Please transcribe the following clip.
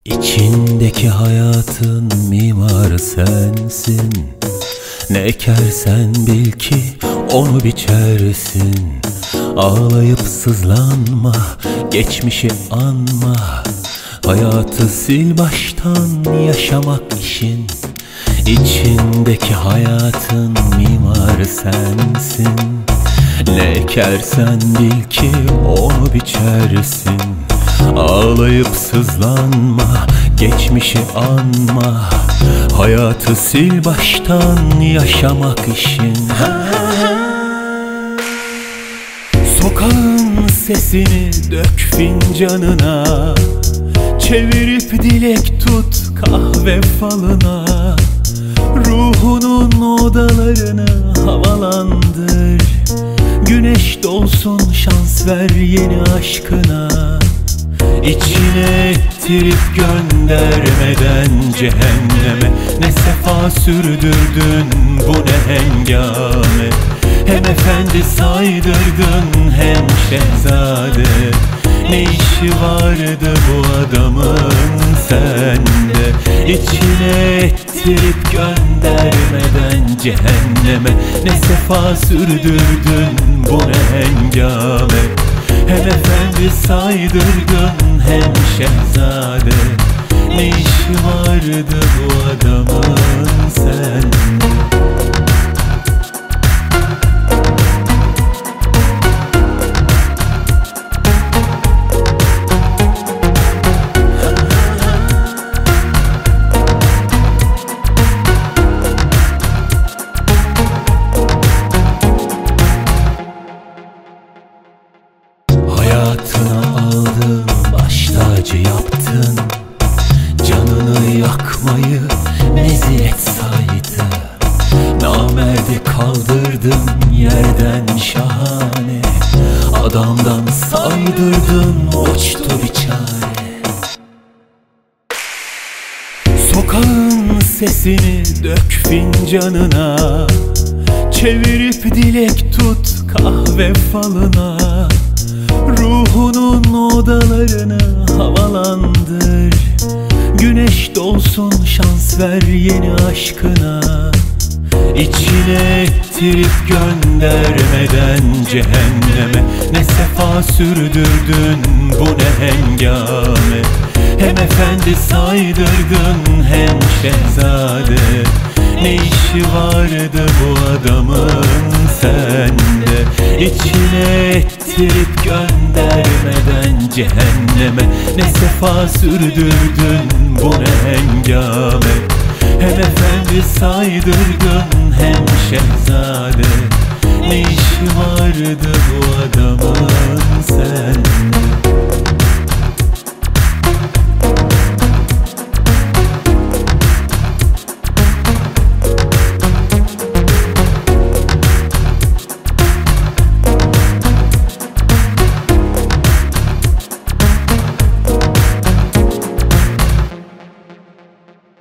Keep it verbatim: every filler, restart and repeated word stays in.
İçindeki hayatın mimarı sensin. Ne ekersen bil ki onu biçersin. Ağlayıp sızlanma, geçmişi anma. Hayatı sil baştan yaşamak işin. İçindeki hayatın mimarı sensin. Ne ekersen bil ki onu biçersin. Ağlayıp sızlanma, geçmişi anma. Hayatı sil baştan yaşamak işin. Sokağın sesini dök fincanına, çevirip dilek tut kahve falına. Ruhunun odalarını havalandır. Güneş dolsun, şans ver yeni aşkına. İçine ettirip göndermeden cehenneme. Ne sefa sürdürdün, bu ne hengame. Hem efendi saydırdın hem şehzade. Ne işi vardı bu adamın sende? İçine ettirip göndermeden cehenneme. Ne sefa sürdürdün, bu ne hengame. Hem efendi saydırdın hem şehzade. Ne işi vardı bu adamın sende? Hayatına aldın, baş tacı yaptın. Canını yakmayı meziyet saydı. Namerdi kaldırdın yerden şahane. Adamdan saydırdın, uçtu bir çare. Sokağın sesini dök fincanına, çevirip dilek tut kahve falına. Ruhunun odalarını havalandır. Güneş dolsun, şans ver yeni aşkına. İçine ettirip göndermeden cehenneme. Ne sefa sürdürdün, bu ne hengame. Hem efendi saydırdın hem şehzade. Ne işi vardı bu adamın sende? İçine ettirip göndermeden cehenneme. Ne sefa sürdürdün, bu ne hengame. Hem efendi saydırdın hem şehzade. Ne işi vardı bu adamın